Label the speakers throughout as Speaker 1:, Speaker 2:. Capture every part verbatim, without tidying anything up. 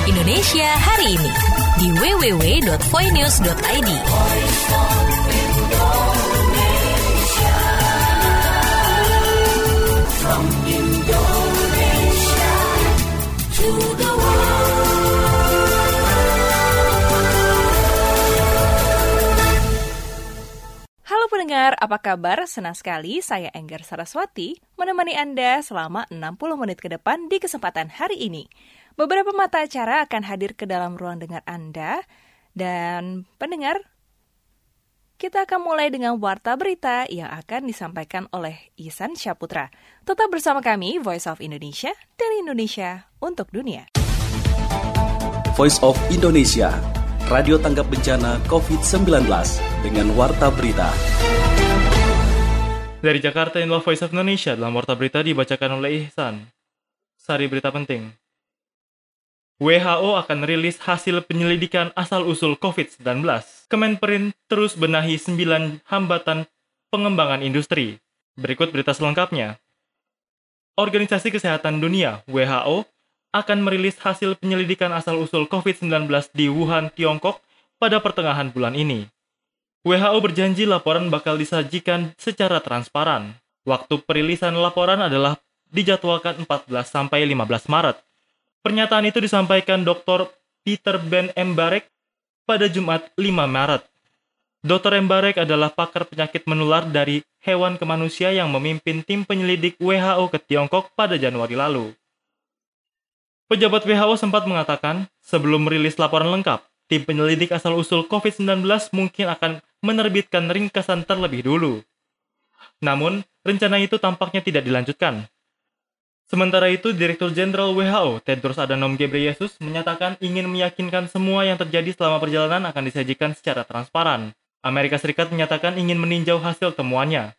Speaker 1: Indonesia hari ini di w w w dot voinews dot i d. From Indonesia to the Halo pendengar, apa kabar? Senang sekali saya Enggar Saraswati menemani Anda selama enam puluh menit ke depan di kesempatan hari ini. Beberapa mata acara akan hadir ke dalam ruang dengar Anda. Dan pendengar, kita akan mulai dengan warta berita yang akan disampaikan oleh Ihsan Syaputra. Tetap bersama kami, Voice of Indonesia, dari Indonesia untuk dunia.
Speaker 2: Voice of Indonesia, radio tanggap bencana covid sembilan belas dengan warta berita.
Speaker 3: Dari Jakarta, inilah Voice of Indonesia. Dalam warta berita dibacakan oleh Ihsan. Sari berita penting. W H O akan rilis hasil penyelidikan asal-usul covid sembilan belas. Kemenperin terus benahi sembilan hambatan pengembangan industri. Berikut berita selengkapnya. Organisasi Kesehatan Dunia, W H O, akan merilis hasil penyelidikan asal-usul covid sembilan belas di Wuhan, Tiongkok pada pertengahan bulan ini. W H O berjanji laporan bakal disajikan secara transparan. Waktu perilisan laporan adalah dijadwalkan empat belas sampai lima belas Maret. Pernyataan itu disampaikan Doktor Peter Ben Embarek pada Jumat lima Maret. Doktor Embarek adalah pakar penyakit menular dari hewan ke manusia yang memimpin tim penyelidik W H O ke Tiongkok pada Januari lalu. Pejabat W H O sempat mengatakan, sebelum merilis laporan lengkap, tim penyelidik asal-usul covid sembilan belas mungkin akan menerbitkan ringkasan terlebih dulu. Namun, rencana itu tampaknya tidak dilanjutkan. Sementara itu, Direktur Jenderal W H O, Tedros Adhanom Ghebreyesus, menyatakan ingin meyakinkan semua yang terjadi selama perjalanan akan disajikan secara transparan. Amerika Serikat menyatakan ingin meninjau hasil temuannya.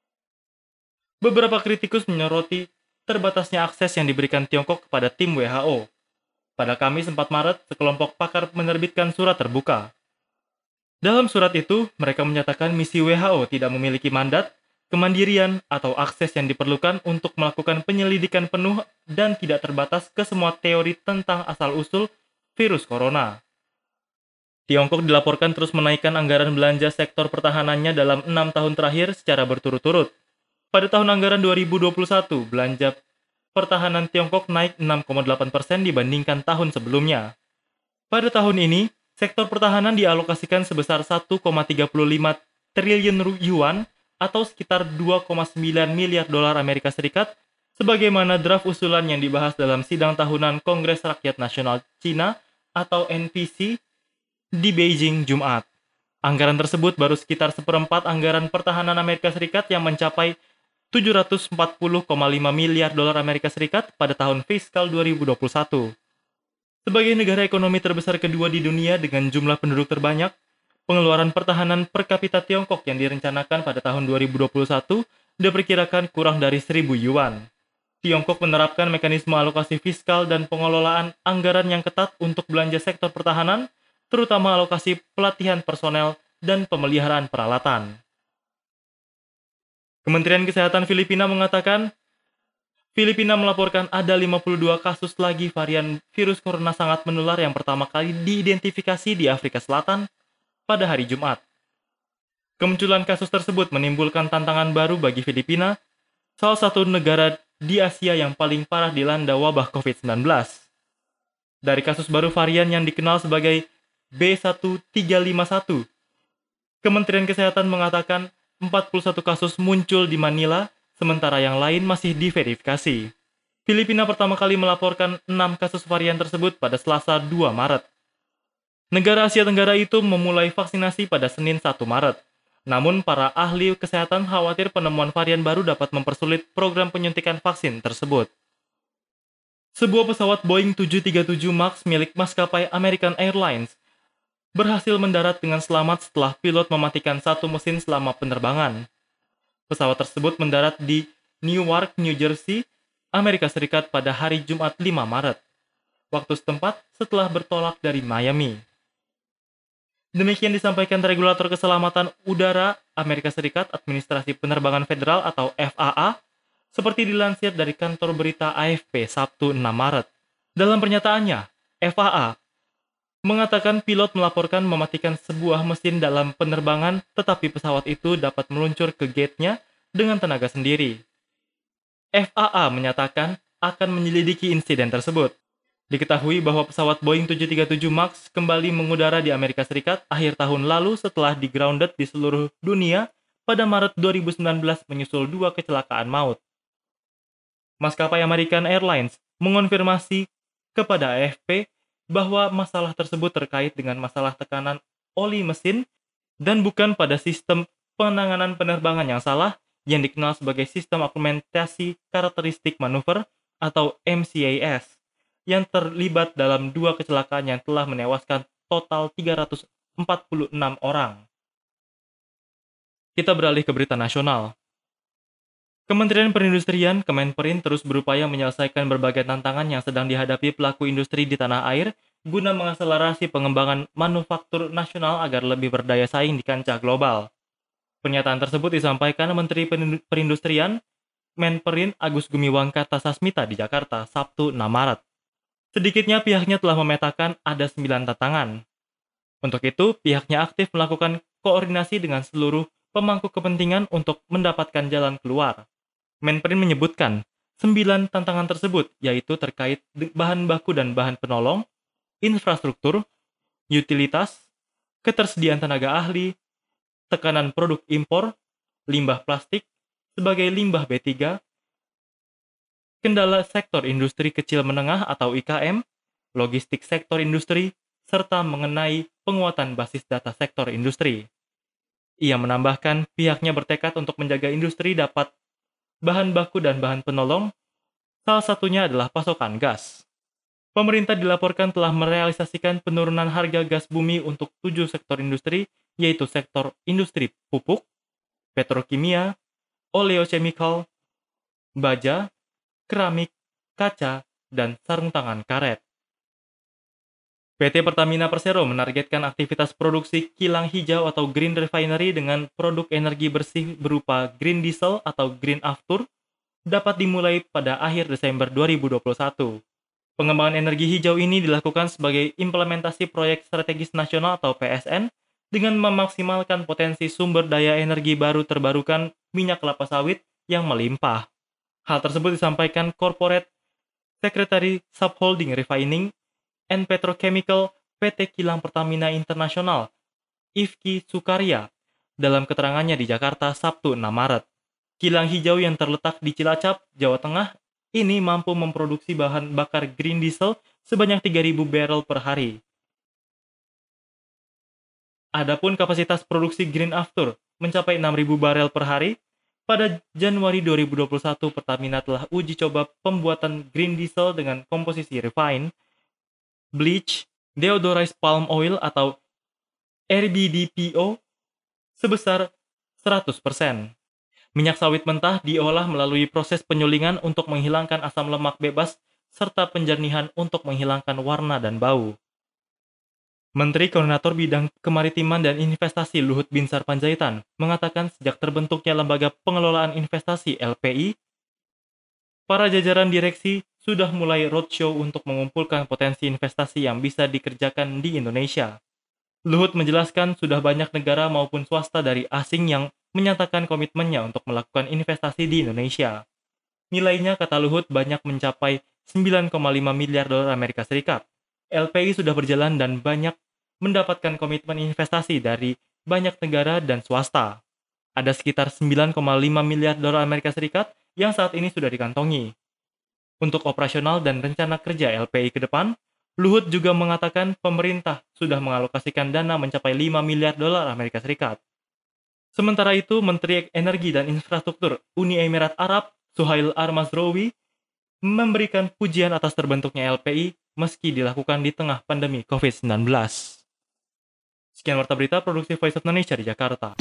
Speaker 3: Beberapa kritikus menyoroti terbatasnya akses yang diberikan Tiongkok kepada tim W H O. Pada Kamis empat Maret, sekelompok pakar menerbitkan surat terbuka. Dalam surat itu, mereka menyatakan misi W H O tidak memiliki mandat, kemandirian, atau akses yang diperlukan untuk melakukan penyelidikan penuh dan tidak terbatas ke semua teori tentang asal-usul virus corona. Tiongkok dilaporkan terus menaikkan anggaran belanja sektor pertahanannya dalam enam tahun terakhir secara berturut-turut. Pada tahun anggaran dua ribu dua puluh satu, belanja pertahanan Tiongkok naik enam koma delapan persen dibandingkan tahun sebelumnya. Pada tahun ini, sektor pertahanan dialokasikan sebesar satu koma tiga lima triliun yuan atau sekitar dua koma sembilan miliar dolar Amerika Serikat, sebagaimana draft usulan yang dibahas dalam sidang tahunan Kongres Rakyat Nasional Cina atau N P C di Beijing Jumat. Anggaran tersebut baru sekitar seperempat anggaran pertahanan Amerika Serikat yang mencapai tujuh ratus empat puluh koma lima miliar dolar Amerika Serikat pada tahun fiskal dua ribu dua puluh satu. Sebagai negara ekonomi terbesar kedua di dunia dengan jumlah penduduk terbanyak, pengeluaran pertahanan per kapita Tiongkok yang direncanakan pada tahun dua ribu dua puluh satu diperkirakan kurang dari seribu yuan. Tiongkok menerapkan mekanisme alokasi fiskal dan pengelolaan anggaran yang ketat untuk belanja sektor pertahanan, terutama alokasi pelatihan personel dan pemeliharaan peralatan. Kementerian Kesehatan Filipina mengatakan, Filipina melaporkan ada lima puluh dua kasus lagi varian virus corona sangat menular yang pertama kali diidentifikasi di Afrika Selatan pada hari Jumat. Kemunculan kasus tersebut menimbulkan tantangan baru bagi Filipina, salah satu negara di Asia yang paling parah dilanda wabah covid sembilan belas. Dari kasus baru varian yang dikenal sebagai B satu tiga lima satu, Kementerian Kesehatan mengatakan empat puluh satu kasus muncul di Manila, sementara yang lain masih diverifikasi. Filipina pertama kali melaporkan enam kasus varian tersebut pada Selasa dua Maret. Negara Asia Tenggara itu memulai vaksinasi pada Senin satu Maret. Namun, para ahli kesehatan khawatir penemuan varian baru dapat mempersulit program penyuntikan vaksin tersebut. Sebuah pesawat Boeing tujuh tiga tujuh Max milik maskapai American Airlines berhasil mendarat dengan selamat setelah pilot mematikan satu mesin selama penerbangan. Pesawat tersebut mendarat di Newark, New Jersey, Amerika Serikat pada hari Jumat lima Maret. Waktu setempat setelah bertolak dari Miami. Demikian disampaikan Regulator Keselamatan Udara Amerika Serikat Administrasi Penerbangan Federal atau F A A, seperti dilansir dari kantor berita A F P Sabtu enam Maret. Dalam pernyataannya, F A A, mengatakan pilot melaporkan mematikan sebuah mesin dalam penerbangan, tetapi pesawat itu dapat meluncur ke gate-nya dengan tenaga sendiri. F A A menyatakan akan menyelidiki insiden tersebut. Diketahui bahwa pesawat Boeing tujuh tiga tujuh Max kembali mengudara di Amerika Serikat akhir tahun lalu setelah di-grounded di seluruh dunia pada Maret dua ribu sembilan belas menyusul dua kecelakaan maut. Maskapai American Airlines mengonfirmasi kepada A F P bahwa masalah tersebut terkait dengan masalah tekanan oli mesin dan bukan pada sistem penanganan penerbangan yang salah yang dikenal sebagai sistem augmentasi karakteristik manuver atau M C A S yang terlibat dalam dua kecelakaan yang telah menewaskan total tiga ratus empat puluh enam orang. Kita beralih ke berita nasional. Kementerian Perindustrian Kemenperin terus berupaya menyelesaikan berbagai tantangan yang sedang dihadapi pelaku industri di tanah air guna mengakselerasi pengembangan manufaktur nasional agar lebih berdaya saing di kancah global. Pernyataan tersebut disampaikan Menteri Perindustrian Menperin Agus Gumiwang Kartasasmita di Jakarta, Sabtu enam Maret. Sedikitnya pihaknya telah memetakan ada sembilan tantangan. Untuk itu, pihaknya aktif melakukan koordinasi dengan seluruh pemangku kepentingan untuk mendapatkan jalan keluar. Menperin menyebutkan, sembilan tantangan tersebut yaitu terkait bahan baku dan bahan penolong, infrastruktur, utilitas, ketersediaan tenaga ahli, tekanan produk impor, limbah plastik sebagai limbah B tiga, kendala sektor industri kecil menengah atau I K M, logistik sektor industri, serta mengenai penguatan basis data sektor industri. Ia menambahkan pihaknya bertekad untuk menjaga industri dapat bahan baku dan bahan penolong, salah satunya adalah pasokan gas. Pemerintah dilaporkan telah merealisasikan penurunan harga gas bumi untuk tujuh sektor industri, yaitu sektor industri pupuk, petrokimia, oleochemical, baja, keramik, kaca, dan sarung tangan karet. P T Pertamina Persero menargetkan aktivitas produksi kilang hijau atau green refinery dengan produk energi bersih berupa green diesel atau green aftur dapat dimulai pada akhir Desember dua ribu dua puluh satu. Pengembangan energi hijau ini dilakukan sebagai implementasi proyek strategis nasional atau P S N dengan memaksimalkan potensi sumber daya energi baru terbarukan minyak kelapa sawit yang melimpah. Hal tersebut disampaikan Corporate Secretary Subholding Refining and Petrochemical P T Kilang Pertamina Internasional, Ifki Sukarya, dalam keterangannya di Jakarta Sabtu enam Maret. Kilang hijau yang terletak di Cilacap, Jawa Tengah, ini mampu memproduksi bahan bakar green diesel sebanyak tiga ribu barel per hari. Adapun kapasitas produksi green aftur mencapai enam ribu barel per hari. Pada Januari dua ribu dua puluh satu, Pertamina telah uji coba pembuatan green diesel dengan komposisi refine, bleach, deodorized palm oil atau R B D P O sebesar seratus persen. Minyak sawit mentah diolah melalui proses penyulingan untuk menghilangkan asam lemak bebas serta penjernihan untuk menghilangkan warna dan bau. Menteri Koordinator Bidang Kemaritiman dan Investasi Luhut Binsar Panjaitan mengatakan sejak terbentuknya Lembaga Pengelolaan Investasi L P I, para jajaran direksi sudah mulai roadshow untuk mengumpulkan potensi investasi yang bisa dikerjakan di Indonesia. Luhut menjelaskan sudah banyak negara maupun swasta dari asing yang menyatakan komitmennya untuk melakukan investasi di Indonesia. Nilainya, kata Luhut, banyak mencapai sembilan koma lima miliar dolar Amerika Serikat. L P I sudah berjalan dan banyak mendapatkan komitmen investasi dari banyak negara dan swasta. Ada sekitar sembilan koma lima miliar dolar Amerika Serikat yang saat ini sudah dikantongi. Untuk operasional dan rencana kerja L P I ke depan, Luhut juga mengatakan pemerintah sudah mengalokasikan dana mencapai lima miliar dolar Amerika Serikat. Sementara itu, Menteri Energi dan Infrastruktur Uni Emirat Arab, Suhail Al-Mazroui, memberikan pujian atas terbentuknya L P I meski dilakukan di tengah pandemi covid sembilan belas. Sekian warta berita produksi Voice of Indonesia di Jakarta.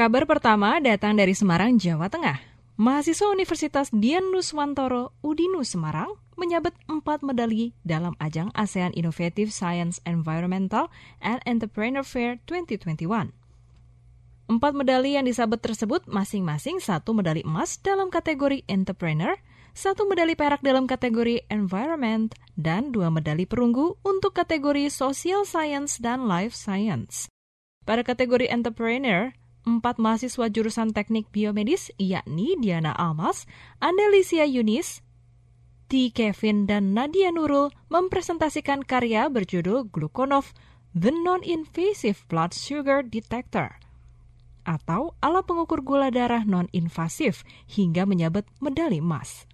Speaker 1: Kabar pertama datang dari Semarang, Jawa Tengah. Mahasiswa Universitas Dian Nuswantoro Udinus Semarang menyabet empat medali dalam ajang ASEAN Innovative Science Environmental and Entrepreneur Fair dua ribu dua puluh satu. Empat medali yang disabet tersebut masing-masing satu medali emas dalam kategori Entrepreneur, satu medali perak dalam kategori Environment, dan dua medali perunggu untuk kategori Social Science dan Life Science. Pada kategori Entrepreneur, empat mahasiswa jurusan teknik biomedis, yakni Diana Almas, Andelicia Yunis, T. Kevin, dan Nadia Nurul mempresentasikan karya berjudul Gluconov, The Non-Invasive Blood Sugar Detector, atau alat pengukur gula darah non-invasif, hingga menyabet medali emas.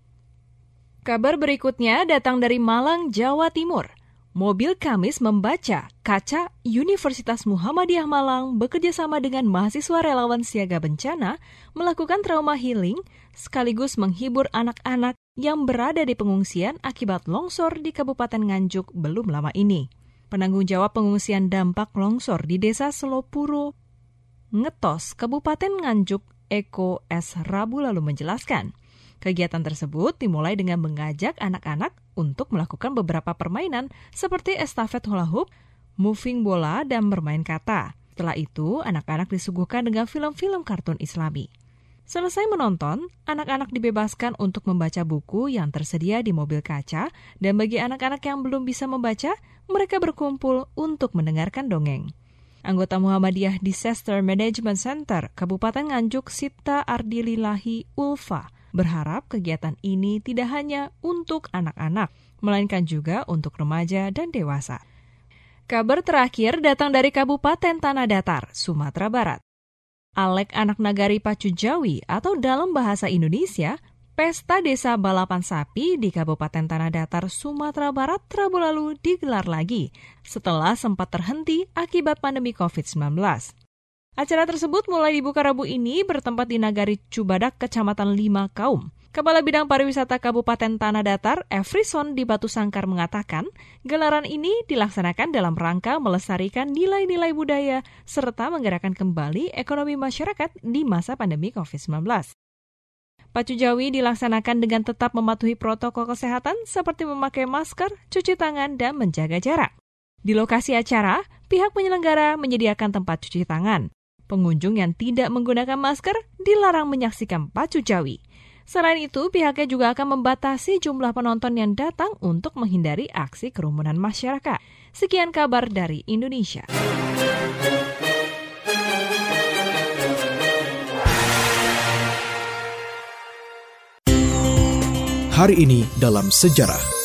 Speaker 1: Kabar berikutnya datang dari Malang, Jawa Timur. Mobil Kamis Membaca Kaca Universitas Muhammadiyah Malang bekerjasama dengan mahasiswa relawan siaga bencana melakukan trauma healing sekaligus menghibur anak-anak yang berada di pengungsian akibat longsor di Kabupaten Nganjuk belum lama ini. Penanggung jawab pengungsian dampak longsor di Desa Selopuro, Ngetos, Kabupaten Nganjuk, Eko S. Rabu lalu menjelaskan, kegiatan tersebut dimulai dengan mengajak anak-anak untuk melakukan beberapa permainan seperti estafet hula hoop, moving bola, dan bermain kata. Setelah itu, anak-anak disuguhkan dengan film-film kartun Islami. Selesai menonton, anak-anak dibebaskan untuk membaca buku yang tersedia di mobil kaca, dan bagi anak-anak yang belum bisa membaca, mereka berkumpul untuk mendengarkan dongeng. Anggota Muhammadiyah Disaster Management Center, Kabupaten Nganjuk, Sipta Ardililahi Ulfa, berharap kegiatan ini tidak hanya untuk anak-anak, melainkan juga untuk remaja dan dewasa. Kabar terakhir datang dari Kabupaten Tanah Datar, Sumatera Barat. Alek Anak Nagari Pacu Jawi atau dalam bahasa Indonesia, Pesta Desa Balapan Sapi di Kabupaten Tanah Datar, Sumatera Barat Rabu lalu digelar lagi setelah sempat terhenti akibat pandemi covid sembilan belas. Acara tersebut mulai dibuka Rabu ini bertempat di Nagari Cubadak, Kecamatan Lima Kaum. Kepala Bidang Pariwisata Kabupaten Tanah Datar, Efrison di Batu Sangkar mengatakan, gelaran ini dilaksanakan dalam rangka melestarikan nilai-nilai budaya serta menggerakkan kembali ekonomi masyarakat di masa pandemi covid sembilan belas. Pacu Jawi dilaksanakan dengan tetap mematuhi protokol kesehatan seperti memakai masker, cuci tangan, dan menjaga jarak. Di lokasi acara, pihak penyelenggara menyediakan tempat cuci tangan. Pengunjung yang tidak menggunakan masker dilarang menyaksikan Pacu Jawi. Selain itu, pihaknya juga akan membatasi jumlah penonton yang datang untuk menghindari aksi kerumunan masyarakat. Sekian kabar dari Indonesia.
Speaker 4: Hari ini dalam sejarah.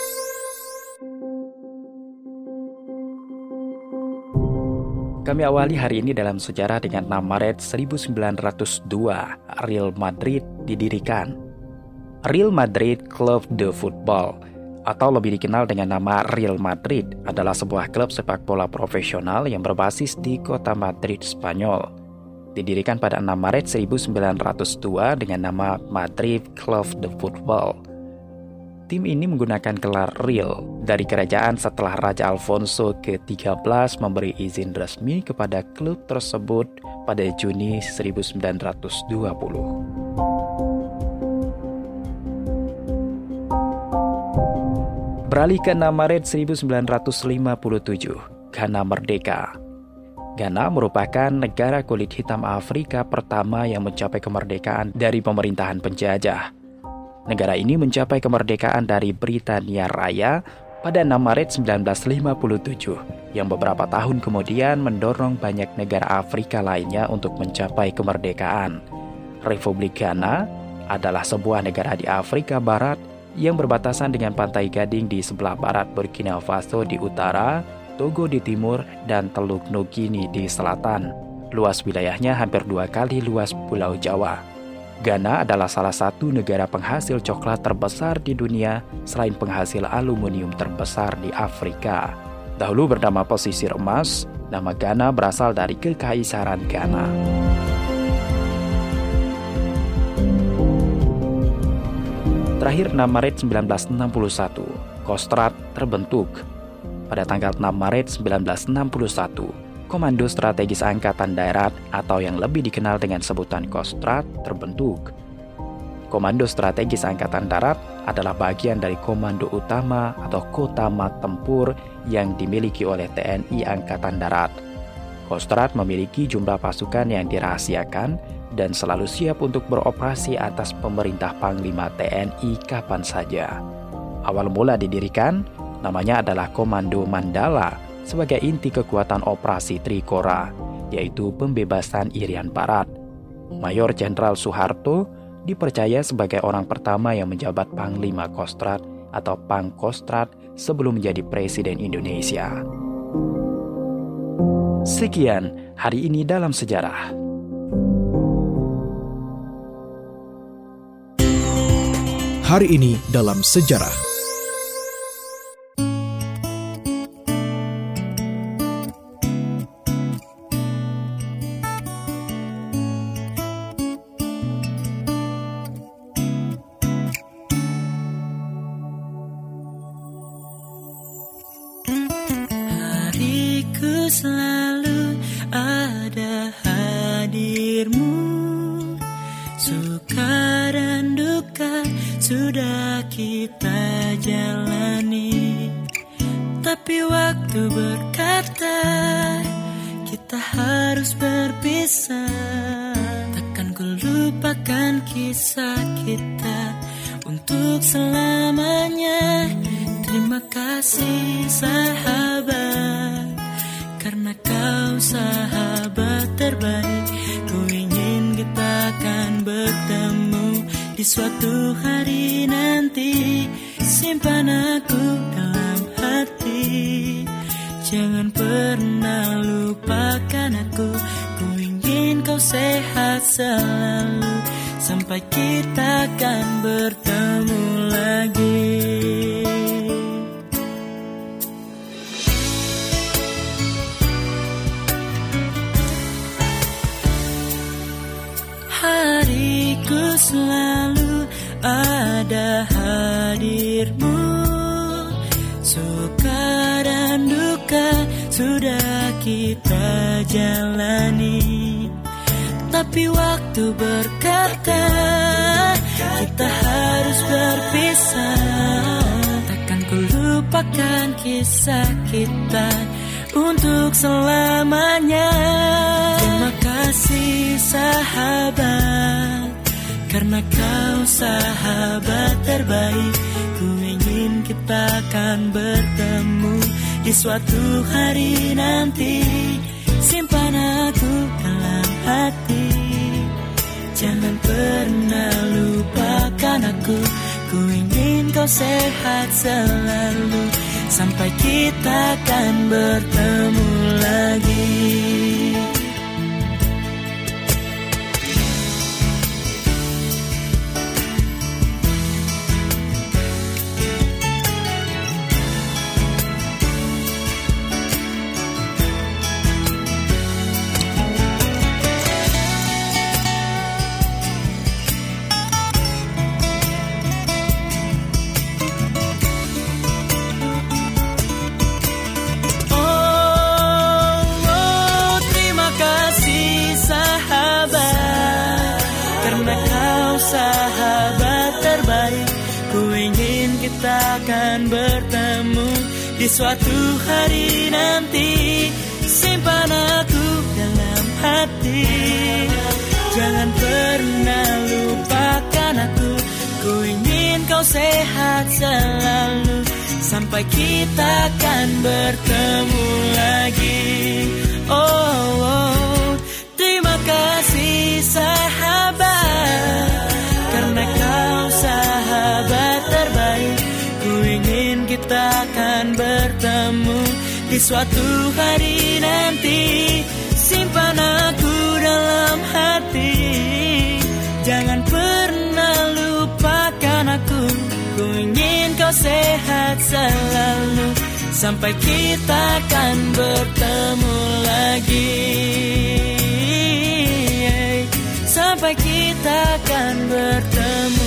Speaker 5: Kami awali hari ini dalam sejarah dengan enam Maret seribu sembilan ratus dua, Real Madrid didirikan. Real Madrid Club de Football, atau lebih dikenal dengan nama Real Madrid, adalah sebuah klub sepak bola profesional yang berbasis di kota Madrid, Spanyol. Didirikan pada enam Maret seribu sembilan ratus dua dengan nama Madrid Club de Football. Tim ini menggunakan gelar Real dari kerajaan setelah Raja Alfonso ke tiga belas memberi izin resmi kepada klub tersebut pada Juni seribu sembilan ratus dua puluh. Beralih ke enam Maret seribu sembilan ratus lima puluh tujuh, Ghana merdeka. Ghana merupakan negara kulit hitam Afrika pertama yang mencapai kemerdekaan dari pemerintahan penjajah. Negara ini mencapai kemerdekaan dari Britania Raya pada enam Maret seribu sembilan ratus lima puluh tujuh, yang beberapa tahun kemudian mendorong banyak negara Afrika lainnya untuk mencapai kemerdekaan. Republik Ghana adalah sebuah negara di Afrika Barat yang berbatasan dengan Pantai Gading di sebelah barat, Burkina Faso di utara, Togo di timur, dan Teluk Nugini di selatan. Luas wilayahnya hampir dua kali luas Pulau Jawa. Ghana adalah salah satu negara penghasil coklat terbesar di dunia selain penghasil aluminium terbesar di Afrika. Dahulu bernama Pesisir Emas, nama Ghana berasal dari Kekaisaran Ghana. Terakhir enam Maret seribu sembilan ratus enam puluh satu, Kostrad terbentuk. Pada tanggal enam Maret seribu sembilan ratus enam puluh satu, Komando Strategis Angkatan Darat atau yang lebih dikenal dengan sebutan Kostrad terbentuk. Komando Strategis Angkatan Darat adalah bagian dari Komando Utama atau Kotama Tempur yang dimiliki oleh T N I Angkatan Darat. Kostrad memiliki jumlah pasukan yang dirahasiakan dan selalu siap untuk beroperasi atas perintah Panglima T N I kapan saja. Awal mula didirikan, namanya adalah Komando Mandala sebagai inti kekuatan operasi Trikora, yaitu pembebasan Irian Barat. Mayor Jenderal Soeharto dipercaya sebagai orang pertama yang menjabat Panglima Kostrad atau Pangkostrad sebelum menjadi Presiden Indonesia. Sekian hari ini dalam sejarah.
Speaker 4: Hari ini dalam sejarah.
Speaker 6: Selalu ada hadirmu, suka dan duka sudah kita jalani. Tapi waktu berkata kita harus berpisah. Takkan ku lupakan kisah kita untuk selamanya. Terima kasih sahabat, karena kau sahabat terbaik. Ku ingin kita akan bertemu di suatu hari nanti. Simpan aku dalam hati, jangan pernah lupakan aku. Ku ingin kau sehat selalu sampai kita akan bertemu lagi. Hariku selalu ada hadirmu, suka dan duka sudah kita jalani. Tapi waktu berkata kita harus berpisah. Takkan ku lupakan kisah kita untuk selamanya. Terima kasih sahabat, karena kau sahabat terbaik. Ku ingin kita akan bertemu di suatu hari nanti. Simpan aku dalam hati, jangan pernah lupakan aku. Ku ingin kau sehat selalu sampai kita akan bertemu lagi. Sahabat terbaik, ku ingin kita akan bertemu di suatu hari nanti. Simpan aku dalam hati, jangan pernah lupakan aku. Ku ingin kau sehat selalu sampai kita akan bertemu lagi. Oh, oh. Terima kasih sahabat, karena kau sahabat terbaik. Ku ingin kita akan bertemu di suatu hari nanti. Simpan aku dalam hati, jangan pernah lupakan aku. Ku ingin kau sehat selalu sampai kita akan bertemu lagi. Sampai kita akan bertemu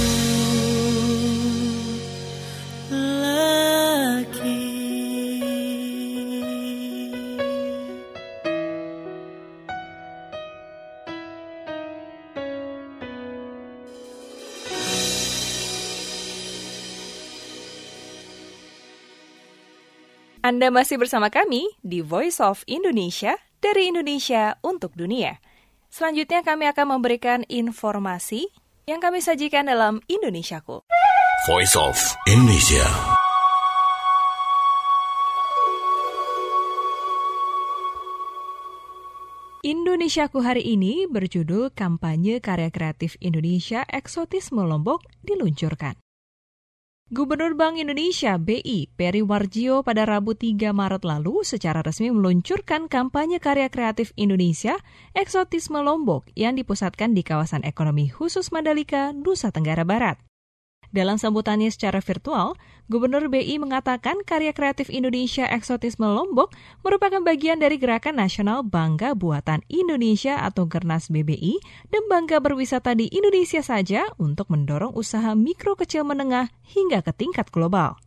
Speaker 6: lagi.
Speaker 1: Anda masih bersama kami di Voice of Indonesia, dari Indonesia untuk dunia. Selanjutnya kami akan memberikan informasi yang kami sajikan dalam Indonesiaku.
Speaker 7: Voice of Indonesia.
Speaker 1: Indonesiaku hari ini berjudul Kampanye Karya Kreatif Indonesia Eksotisme Lombok diluncurkan. Gubernur Bank Indonesia B I Peri Warjio pada Rabu tiga Maret lalu secara resmi meluncurkan kampanye karya kreatif Indonesia Eksotisme Lombok yang dipusatkan di kawasan ekonomi khusus Mandalika, Nusa Tenggara Barat. Dalam sambutannya secara virtual, Gubernur B I mengatakan karya kreatif Indonesia Eksotisme Lombok merupakan bagian dari Gerakan Nasional Bangga Buatan Indonesia atau Gernas B B I dan Bangga Berwisata di Indonesia saja untuk mendorong usaha mikro kecil menengah hingga ke tingkat global.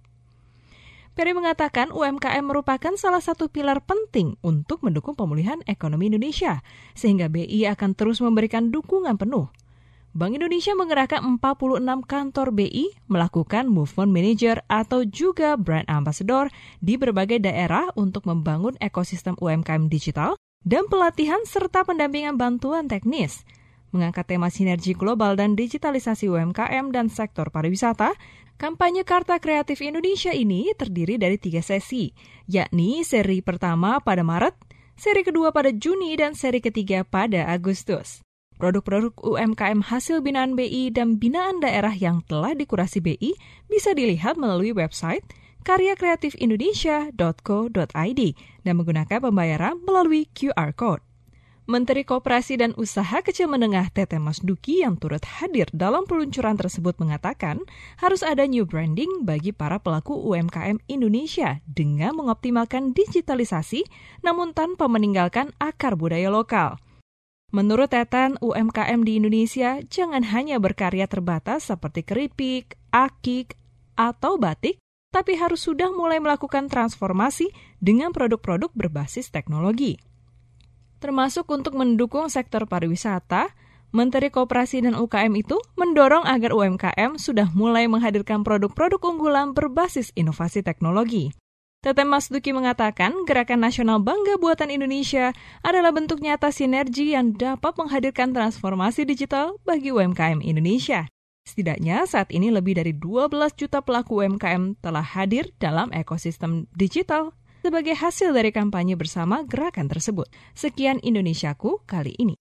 Speaker 1: Peri mengatakan U M K M merupakan salah satu pilar penting untuk mendukung pemulihan ekonomi Indonesia, sehingga B I akan terus memberikan dukungan penuh. Bank Indonesia mengerahkan empat puluh enam kantor B I melakukan movement manager atau juga brand ambassador di berbagai daerah untuk membangun ekosistem U M K M digital dan pelatihan serta pendampingan bantuan teknis. Mengangkat tema sinergi global dan digitalisasi U M K M dan sektor pariwisata, kampanye Karta Kreatif Indonesia ini terdiri dari tiga sesi, yakni seri pertama pada Maret, seri kedua pada Juni, dan seri ketiga pada Agustus. Produk-produk U M K M hasil binaan B I dan binaan daerah yang telah dikurasi B I bisa dilihat melalui website karya kreatif indonesia dot co dot i d dan menggunakan pembayaran melalui Q R Code. Menteri Koperasi dan Usaha Kecil Menengah Tete Mas Duki yang turut hadir dalam peluncuran tersebut mengatakan harus ada new branding bagi para pelaku U M K M Indonesia dengan mengoptimalkan digitalisasi namun tanpa meninggalkan akar budaya lokal. Menurut Teten, U M K M di Indonesia jangan hanya berkarya terbatas seperti keripik, akik, atau batik, tapi harus sudah mulai melakukan transformasi dengan produk-produk berbasis teknologi. Termasuk untuk mendukung sektor pariwisata, Menteri Koperasi dan U K M itu mendorong agar U M K M sudah mulai menghadirkan produk-produk unggulan berbasis inovasi teknologi. Tete Mas Duki mengatakan Gerakan Nasional Bangga Buatan Indonesia adalah bentuk nyata sinergi yang dapat menghadirkan transformasi digital bagi U M K M Indonesia. Setidaknya saat ini lebih dari dua belas juta pelaku U M K M telah hadir dalam ekosistem digital sebagai hasil dari kampanye bersama gerakan tersebut. Sekian Indonesiaku kali ini.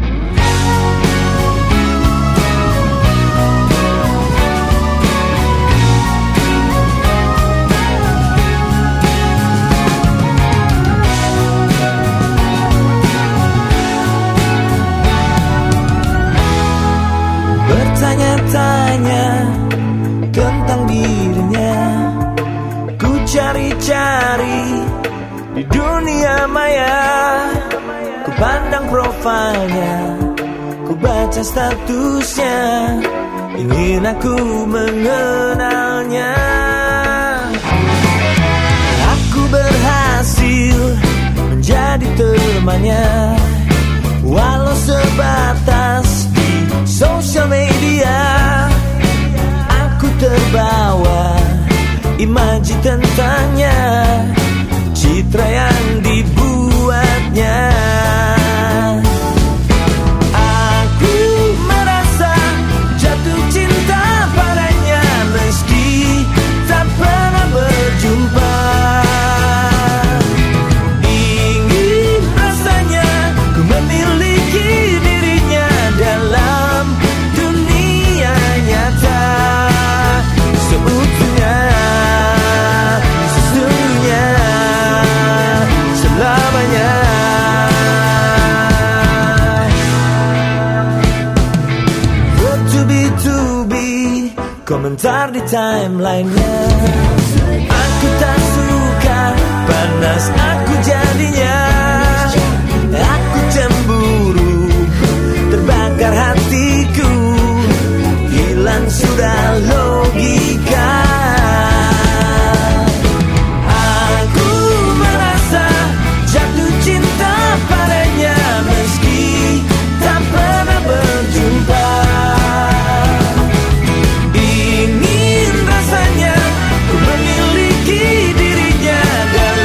Speaker 6: Bertanya-tanya tentang dirinya, ku cari-cari di dunia maya, ku pandang profilnya, ku baca statusnya, ingin aku mengenalnya. Aku berhasil menjadi temannya, walau sebatas sosial media. Aku terbawa imaji tentangnya, citra yang dibuatnya. Aku merasa jatuh cinta padanya meski tak pernah berjumpa. Ingin rasanya ku memiliki dirinya dalam dunia nyata seutuhnya, sesungguhnya, selamanya. Bertubi-tubi komentar di timeline-nya, aku tak suka, panas aku jadinya. Aku cemburu, terbakar hatiku, hilang sudah logika. Aku merasa jatuh cinta padanya meski tak pernah berjumpa. Ingin rasanya ku memiliki dirinya dan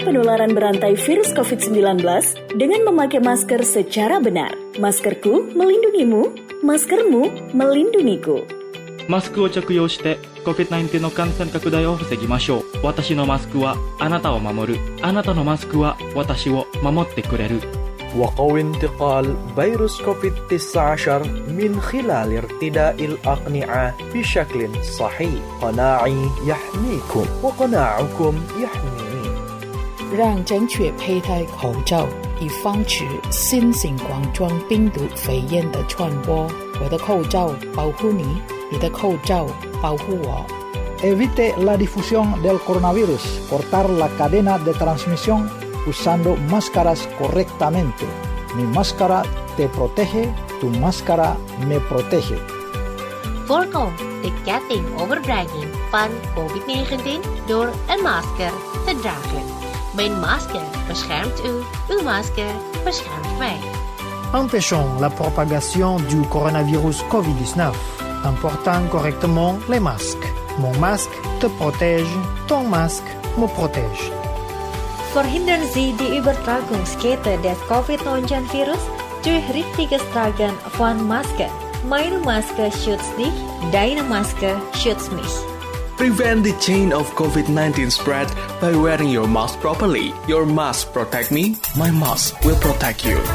Speaker 8: penularan berantai virus covid sembilan belas dengan memakai masker secara benar. Maskerku melindungimu, maskermu melindungiku.
Speaker 3: マスクを着用して コビッドナインティーン の感染拡大を防ぎましょう。私のマスクはあなたを守る。あなたのマスクは私を守ってくれる。
Speaker 9: وقوي انتقال فيروس كوفيد تسعة عشر من خلال ارتداء الأقنعة بشكل صحيح. قناعي يحميكم وقناعكم يحميني.
Speaker 10: 让正确佩戴口罩，以防止新型冠状病毒肺炎的传播。我的口罩保护你，你的口罩保护我。
Speaker 11: Evite la difusión del coronavirus. Cortar la cadena de transmisión usando máscaras correctamente. Mi máscara te protege, tu máscara me protege.
Speaker 12: Voorkom de ketting overbrenging van covid negentien door een masker te dragen. Mijn masker beschermt u, uw masker beschermt mij.
Speaker 13: Empêchons la propagation du coronavirus covid dix-neuf en portant correctement les masques. Mon masque te protège, ton masque me protège.
Speaker 14: Verhindern Sie die Übertragungskette des covid neunzehn virus durch richtiges Tragen von Masken. Meine Maske schützt dich, deine Maske schützt mich.
Speaker 15: Prevent the chain of covid nineteen spread by wearing your mask properly. Your mask protect me, my mask will protect you.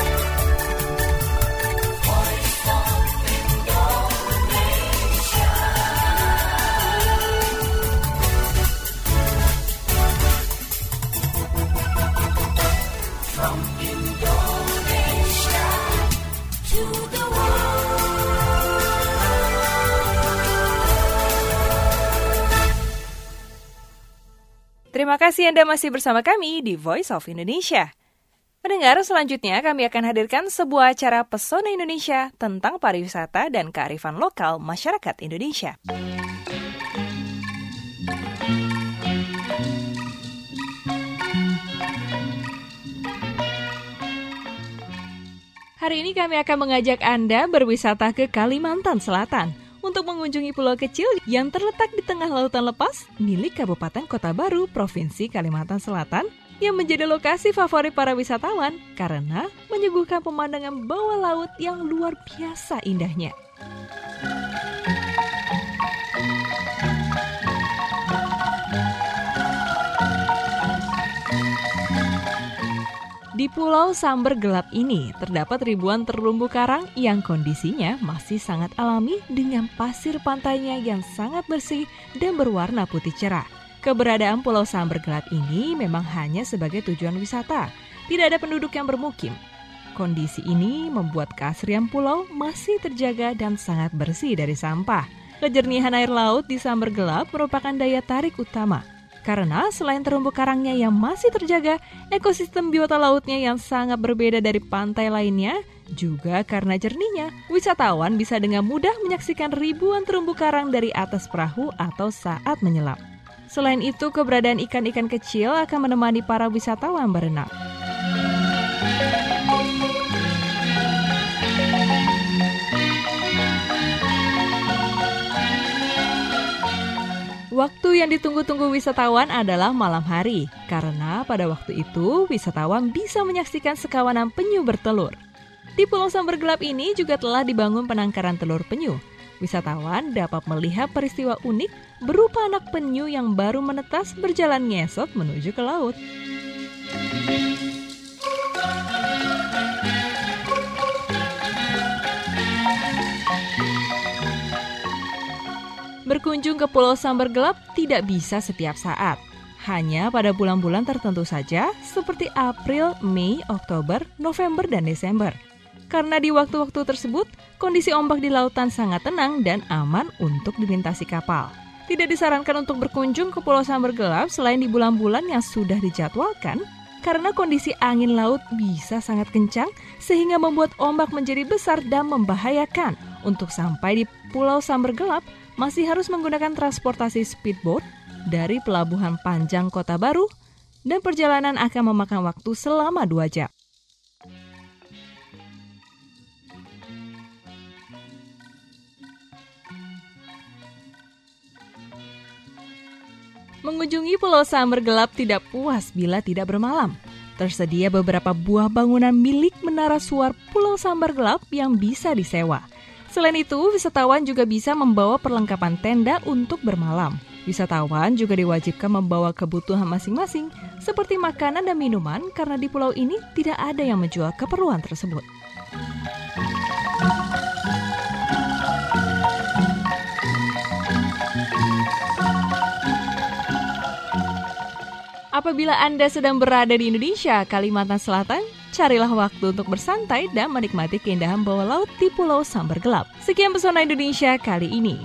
Speaker 1: Terima kasih Anda masih bersama kami di Voice of Indonesia. Pendengar, selanjutnya kami akan hadirkan sebuah acara Pesona Indonesia tentang pariwisata dan kearifan lokal masyarakat Indonesia. Hari ini kami akan mengajak Anda berwisata ke Kalimantan Selatan untuk mengunjungi pulau kecil yang terletak di tengah lautan lepas milik Kabupaten Kota Baru, Provinsi Kalimantan Selatan yang menjadi lokasi favorit para wisatawan karena menyuguhkan pemandangan bawah laut yang luar biasa indahnya. Di Pulau Samber Gelap ini terdapat ribuan terumbu karang yang kondisinya masih sangat alami dengan pasir pantainya yang sangat bersih dan berwarna putih cerah. Keberadaan Pulau Samber Gelap ini memang hanya sebagai tujuan wisata, tidak ada penduduk yang bermukim. Kondisi ini membuat keasrian pulau masih terjaga dan sangat bersih dari sampah. Kejernihan air laut di Samber Gelap merupakan daya tarik utama. Karena selain terumbu karangnya yang masih terjaga, ekosistem biota lautnya yang sangat berbeda dari pantai lainnya, juga karena jernihnya, wisatawan bisa dengan mudah menyaksikan ribuan terumbu karang dari atas perahu atau saat menyelam. Selain itu, keberadaan ikan-ikan kecil akan menemani para wisatawan berenang. Waktu yang ditunggu-tunggu wisatawan adalah malam hari, karena pada waktu itu wisatawan bisa menyaksikan sekawanan penyu bertelur. Di Pulau Samber Gelap ini juga telah dibangun penangkaran telur penyu. Wisatawan dapat melihat peristiwa unik berupa anak penyu yang baru menetas berjalan ngesot menuju ke laut. Berkunjung ke Pulau Samber Gelap tidak bisa setiap saat. Hanya pada bulan-bulan tertentu saja seperti April, Mei, Oktober, November, dan Desember. Karena di waktu-waktu tersebut, kondisi ombak di lautan sangat tenang dan aman untuk dilintasi kapal. Tidak disarankan untuk berkunjung ke Pulau Samber Gelap selain di bulan-bulan yang sudah dijadwalkan, karena kondisi angin laut bisa sangat kencang sehingga membuat ombak menjadi besar dan membahayakan. Untuk sampai di Pulau Samber Gelap, masih harus menggunakan transportasi speedboat dari Pelabuhan Panjang Kota Baru dan perjalanan akan memakan waktu selama dua jam. Mengunjungi Pulau Samber Gelap tidak puas bila tidak bermalam. Tersedia beberapa buah bangunan milik Menara Suar Pulau Samber Gelap yang bisa disewa. Selain itu, wisatawan juga bisa membawa perlengkapan tenda untuk bermalam. Wisatawan juga diwajibkan membawa kebutuhan masing-masing, seperti makanan dan minuman, karena di pulau ini tidak ada yang menjual keperluan tersebut. Apabila Anda sedang berada di Indonesia, Kalimantan Selatan, carilah waktu untuk bersantai dan menikmati keindahan bawah laut di Pulau Samber Gelap. Sekian Pesona Indonesia kali ini.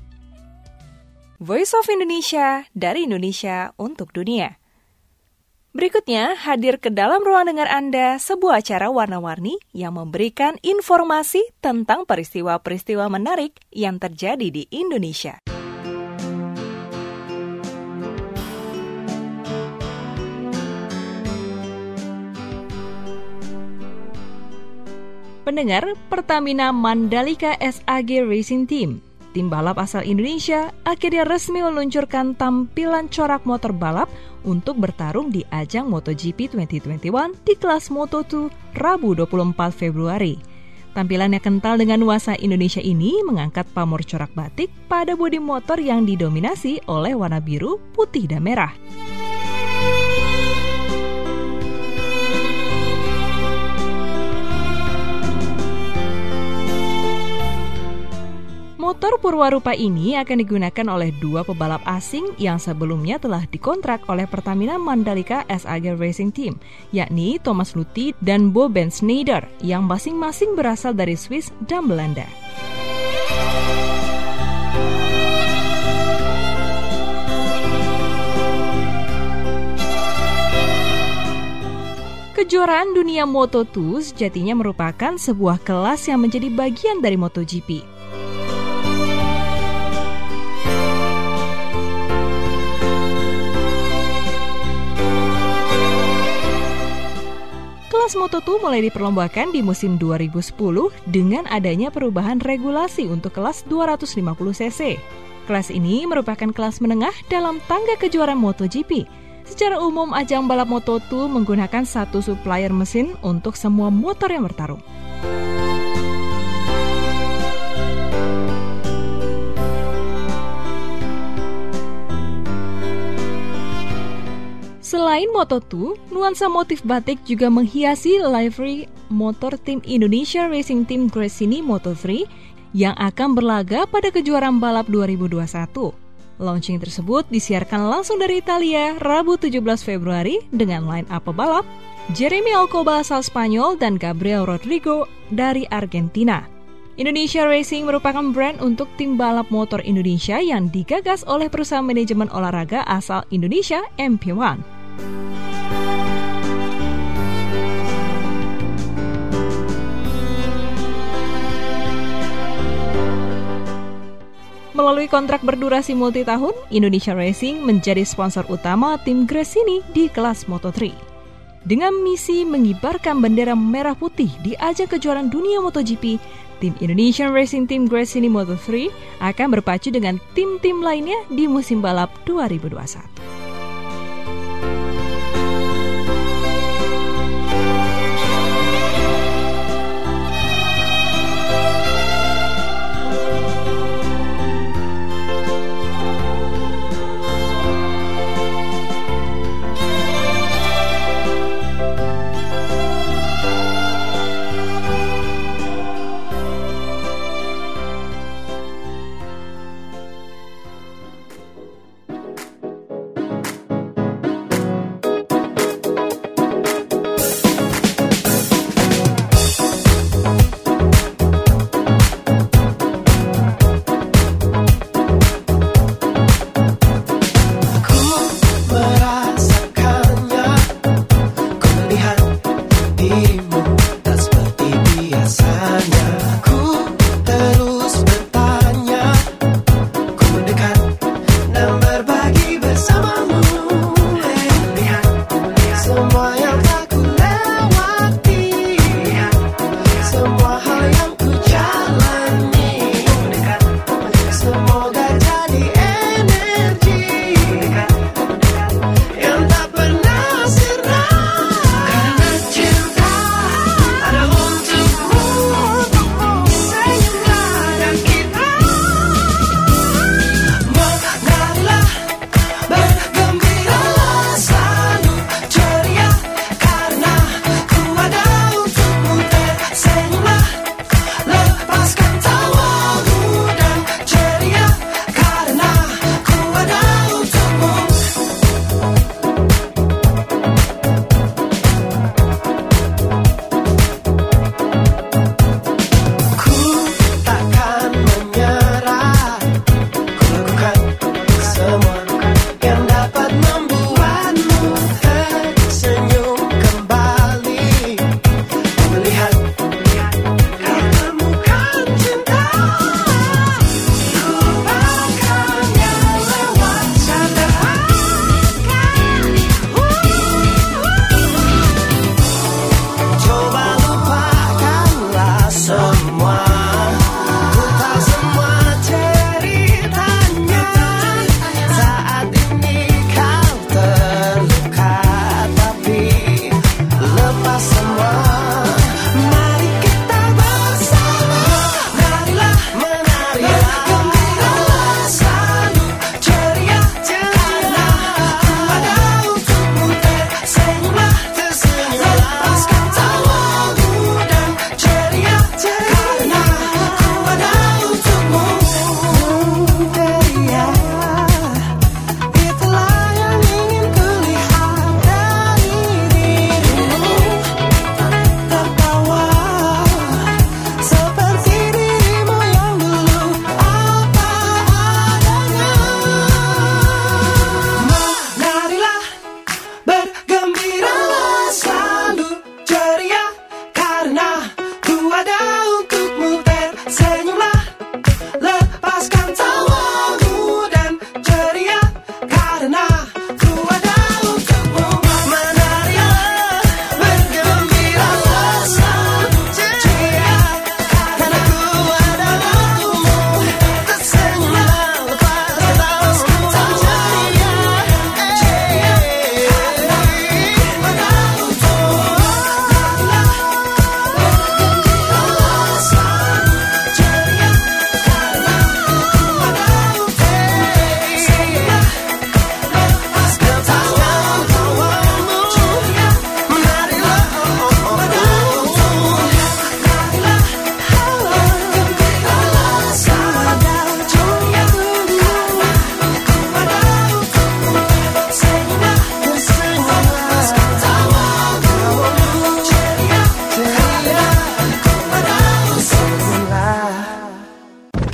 Speaker 1: Voice of Indonesia, dari Indonesia untuk dunia. Berikutnya, hadir ke dalam ruang dengar Anda sebuah acara warna-warni yang memberikan informasi tentang peristiwa-peristiwa menarik yang terjadi di Indonesia. Pendengar, Pertamina Mandalika S A G Racing Team, tim balap asal Indonesia, akhirnya resmi meluncurkan tampilan corak motor balap untuk bertarung di ajang MotoGP dua ribu dua puluh satu di kelas Moto dua Rabu dua puluh empat Februari. Tampilan yang kental dengan nuansa Indonesia ini mengangkat pamor corak batik pada bodi motor yang didominasi oleh warna biru, putih, dan merah. Motor purwarupa ini akan digunakan oleh dua pebalap asing yang sebelumnya telah dikontrak oleh Pertamina Mandalika S A G Racing Team, yakni Thomas Luthi dan Bo Ben Schneider, yang masing-masing berasal dari Swiss dan Belanda. Kejuaraan dunia Moto dua sejatinya merupakan sebuah kelas yang menjadi bagian dari MotoGP. Kelas Moto dua mulai diperlombakan di musim dua ribu sepuluh dengan adanya perubahan regulasi untuk kelas dua ratus lima puluh cc. Kelas ini merupakan kelas menengah dalam tangga kejuaraan MotoGP. Secara umum, ajang balap Moto dua menggunakan satu supplier mesin untuk semua motor yang bertarung. Selain Moto dua, nuansa motif batik juga menghiasi livery motor tim Indonesia Racing Team Gresini Moto tiga yang akan berlaga pada kejuaraan balap dua ribu dua puluh satu. Launching tersebut disiarkan langsung dari Italia Rabu tujuh belas Februari dengan line-up pebalap Jeremy Alcoba asal Spanyol dan Gabriel Rodrigo dari Argentina. Indonesia Racing merupakan brand untuk tim balap motor Indonesia yang digagas oleh perusahaan manajemen olahraga asal Indonesia M P satu. Melalui kontrak berdurasi multitahun, Indonesia Racing menjadi sponsor utama tim Gresini di kelas Moto tiga. Dengan misi mengibarkan bendera merah putih di ajang kejuaraan dunia MotoGP, tim Indonesian Racing Team Gresini Moto tiga akan berpacu dengan tim-tim lainnya di musim balap dua ribu dua puluh satu.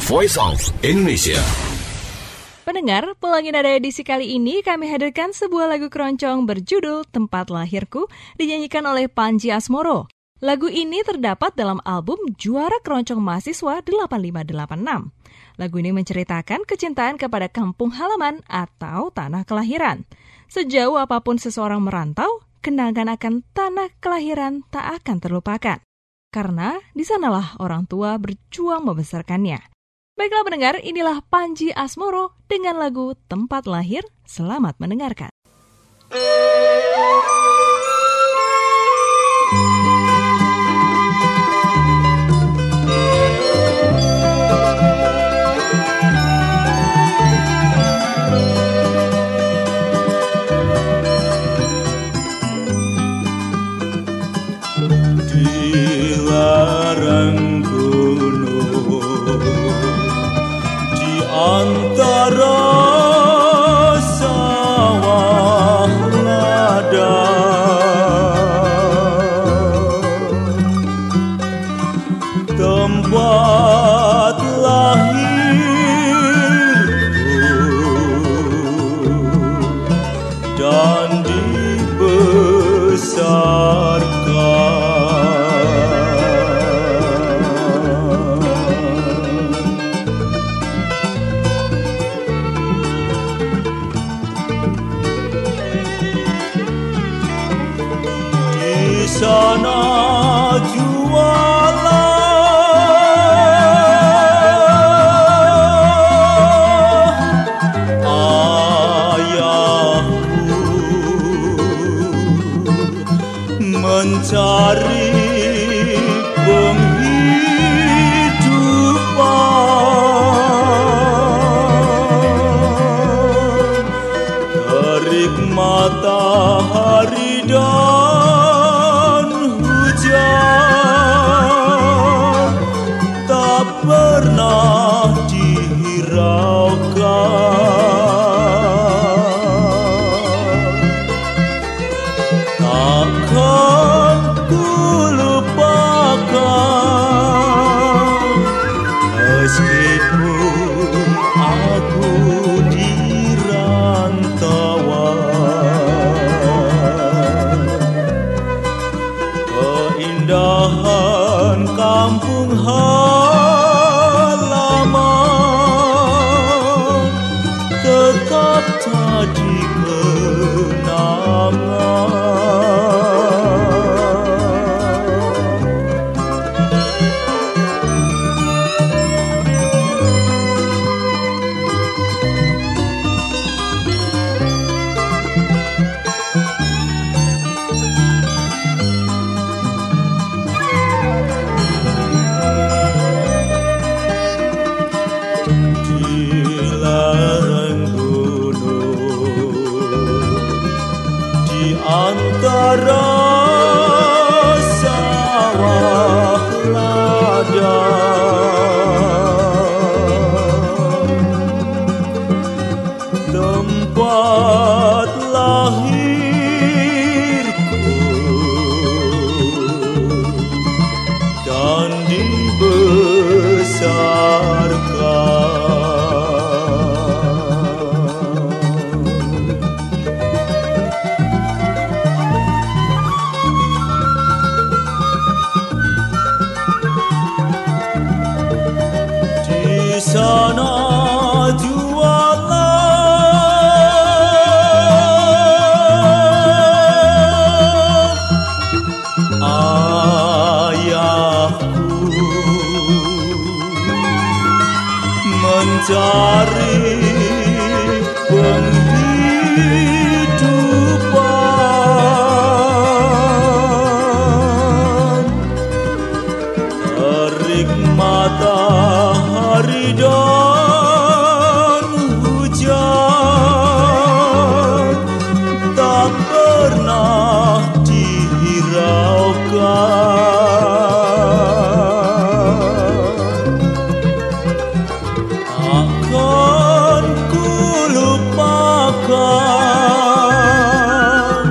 Speaker 7: Voice of Indonesia.
Speaker 1: Pendengar, Pelangi Nada edisi kali ini kami hadirkan sebuah lagu keroncong berjudul Tempat Lahirku dinyanyikan oleh Panji Asmoro. Lagu ini terdapat dalam album Juara Keroncong Mahasiswa delapan lima delapan enam. Lagu ini menceritakan kecintaan kepada kampung halaman atau tanah kelahiran. Sejauh apapun seseorang merantau, kenangan akan tanah kelahiran tak akan terlupakan. Karena di sanalah orang tua berjuang membesarkannya. Baiklah pendengar, inilah Panji Asmoro dengan lagu Tempat Lahir. Selamat mendengarkan.
Speaker 6: Antara sawah lada, tempat lahirku dan dibesarkan. Sana jualan ayahku mencari penghidupan, terik matahari dan tak pernah dihiraukan. Takkan ku lupakan meskipun aku di rantauan. Keindahan kampung halaman tetap jadi kenangan. Antara sawah lada, tempat lahirku dan dibesarkan. Sana jualan ayahku mencari penghidupan, terik matahari dan hujan tak pernah dihiraukan. Akan ku lupakan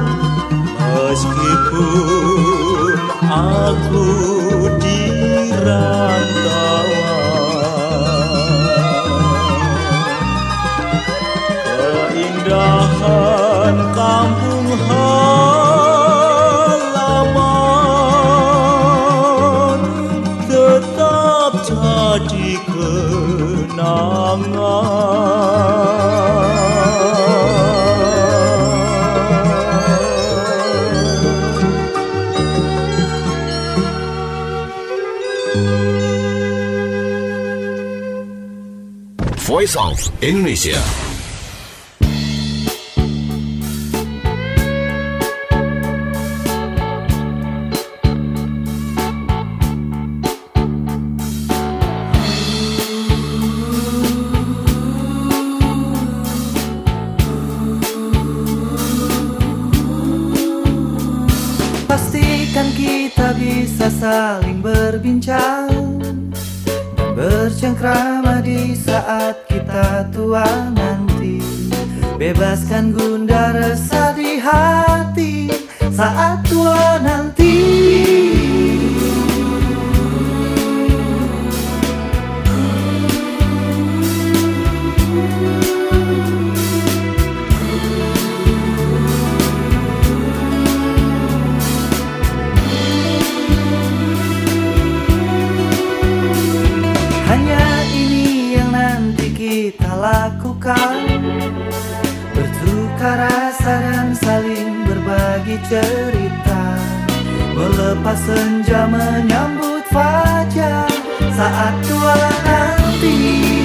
Speaker 6: meskipun aku di rantauan.
Speaker 7: Voice of Indonesia.
Speaker 16: Pastikan kita bisa saling berbincang dan bercengkrama di saat kita tua nanti. Bebaskan gundah resah di hati saat tua nanti. Lakukan bertukar rasa dan saling berbagi cerita, melepas senja menyambut fajar saat tua nanti.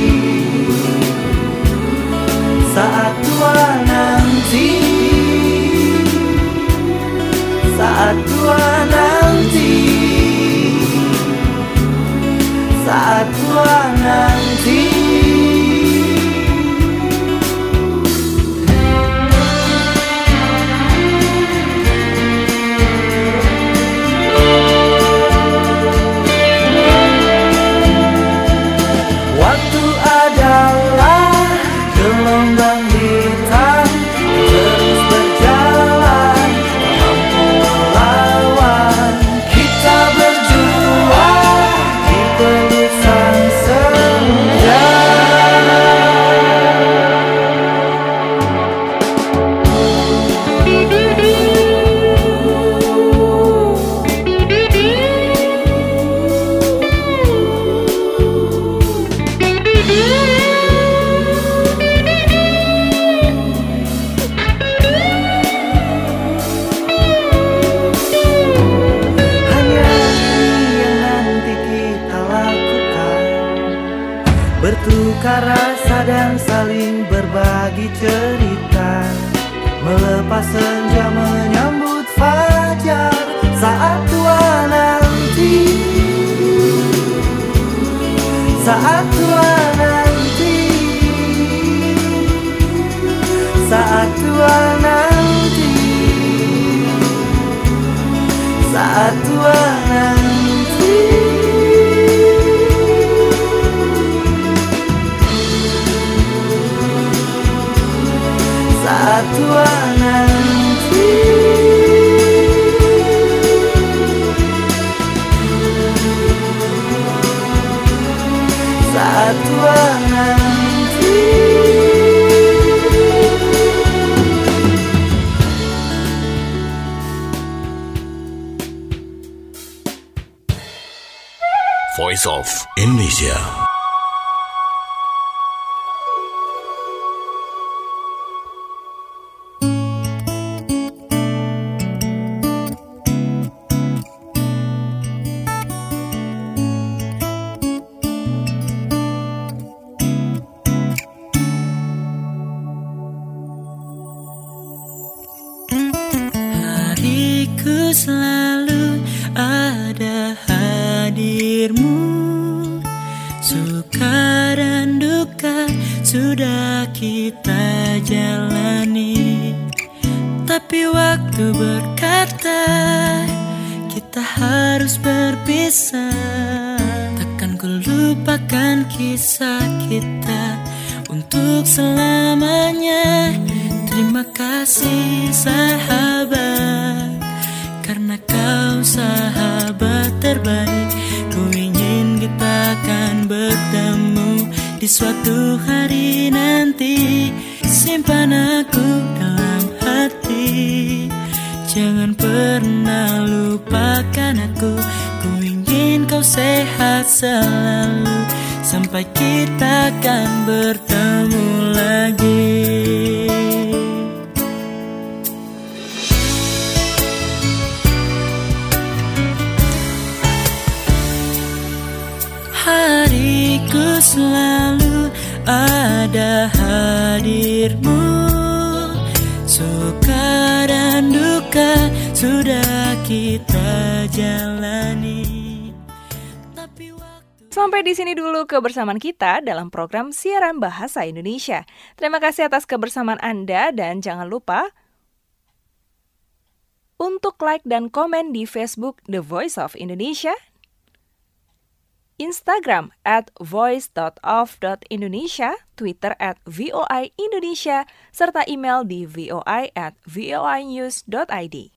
Speaker 16: Saat tua nanti, saat tua nanti, saat tua nanti. Bertukar rasa dan saling berbagi cerita, melepas senja menyambut fajar saat tua nanti. Saat tua nanti, saat tua nanti, saat tua nanti. Saat tua nanti, saat tua nanti,
Speaker 7: Voice of Indonesia.
Speaker 17: Selalu ada hadirmu, suka dan duka sudah kita jalani. Tapi waktu berkata kita harus berpisah. Takkan ku lupakan kisah kita untuk selamanya. Terima kasih sahabat, karena kau sahabat terbaik. Ku ingin kita akan bertemu di suatu hari nanti. Simpan aku dalam hati, jangan pernah lupakan aku. Ku ingin kau sehat selalu sampai kita akan bertemu lagi. Hariku selalu ada hadirmu, suka dan duka sudah kita jalani.
Speaker 1: Sampai di sini dulu kebersamaan kita dalam program siaran Bahasa Indonesia. Terima kasih atas kebersamaan Anda dan jangan lupa untuk like dan komen di Facebook The Voice of Indonesia, Instagram at voice dot of dot indonesia, Twitter at V O I Indonesia, serta email di voi at voinews dot id.